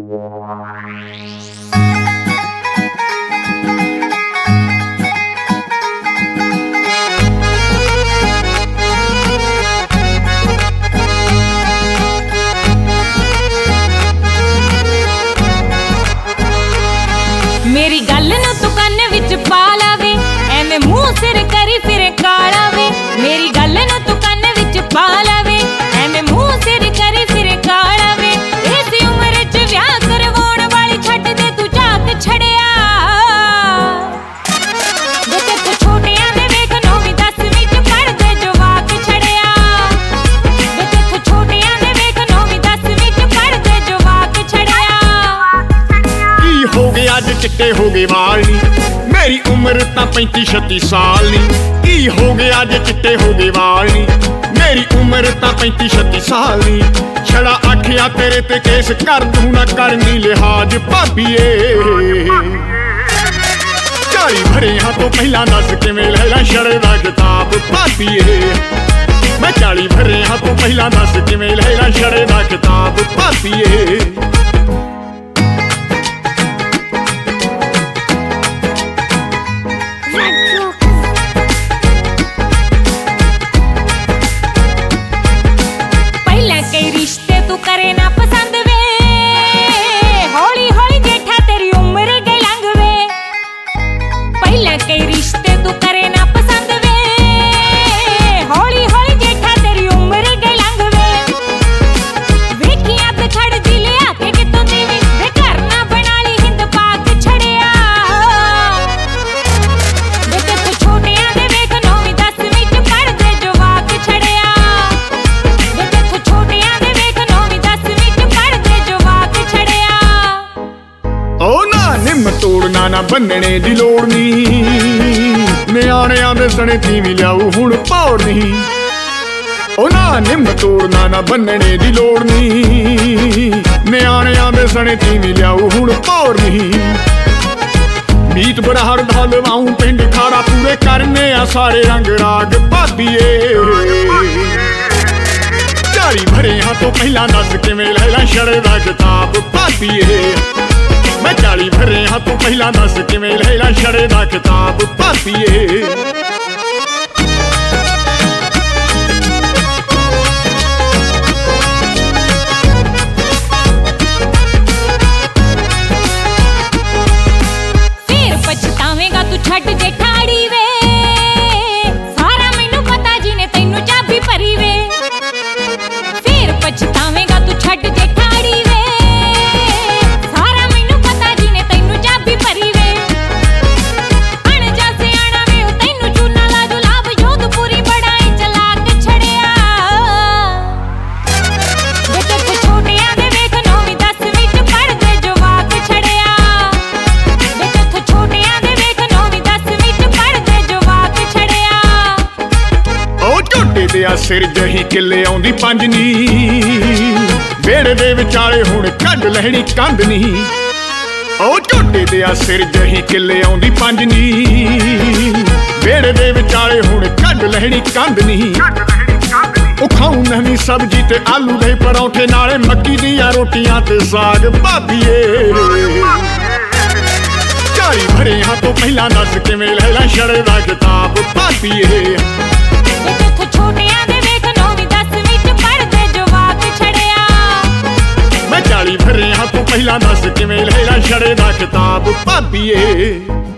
मेरी गल नूं तू कन्न विच पा लावे, एवें मूंह सिर करी फिरे काला वे। मेरी गल नूं तू कन्न विच पा लावे, एवें मूंह सिर करी फिरे काला वे। इस उम्र च विआह करवाउण वाली छड्ड दे तू झाक छड़िया। जे तेरे छोटियां दे वेख 9वीं 10वीं च पढ़दे जवाक छड़िया। जे तेरे छोटियां दे वेख 9वीं 10वीं च पढ़दे जवाक छड़िया। की हो गया अज चिट्टे हो गए वाल नी, मेरी उम्र तां 35-36 साल नी। की हो गया अज चिट्टे हो गए वाल नी, मेरी उम्र तां 35-36 साल नी। छड़ा आखिया तेरे ते केस कर दूं ना करनी लिहाज भाबीए। 40 भरियां तो पहला दस किवें लैला छड़े दा किताब भाबीए। मैं 40 भरियां तो पहला दस किवें लैला छड़े दा किताब भाबीए। कई रिश्ते तू करे ना पसंद वे, हौली हौली जेठा तेरी उम्र गई लंघ वे। पहले कई रिश्ते तू करे ना पसंद वे, हौली हौली जेठा तेरी उम्र गई लंघ वे। वेखिया ते छड़ दी लिया के कितों देवी, वे घर ना बना ली हिंद पाक छड़िया। वे ते छोटियां दे वेख 9वीं 10वीं च पढ़दे जवाक छड़िया। निम तोड़ना ना बन्नने दी लोड़ नी, निआणियां दे सने तीवी लियाऊ हुण पौड़ नी। ओ ना निम तोड़ना ना बन्नने दी लोड़ नी, निआणियां दे सने तीवी लियाऊ हुण पौड़ नी। मीत बरहर दा लवाऊं पिंड खाड़ा पूरे करने आ सारे रंग राग भाबीए। 40 भरियां तो पहला दस किवें लैला छड़े दा किताब भाबीए। मैं 40 भरियां तो पहला दस किवें लैला छड़े दा किताब भाबीए। फिर पछतावेगा तू छड्ड जे ठाड़ी वे, सारा मैनू पता जी ने तैनू चाबी भरी वे। फिर पछतावेगा तू छड्ड जे ठाड़ी वे, सिर जही किले आउंदी पंज नी, वेड़े दे विचाले हुण कढ लहणी कंध नी। ओ झोटे दे सिर जही किले आउंदी पंज नी, वेड़े दे विचाले हुण कढ लहणी कंध नी। ओ खाऊं नवीं सब्जी ते आलू दे परौंठे नाले मक्की दियां रोटियां ते साग भाबीए। 40 भरियां तो पहला दस किवें लैला छड़े दा किताब भाबीए। छोटियां दे वेख 9वीं 10वीं च पढ़दे जवाक छड़िया। मैं 40 भरियां तो पहला दस किवें लैला छड़े दा किताब भाबीए।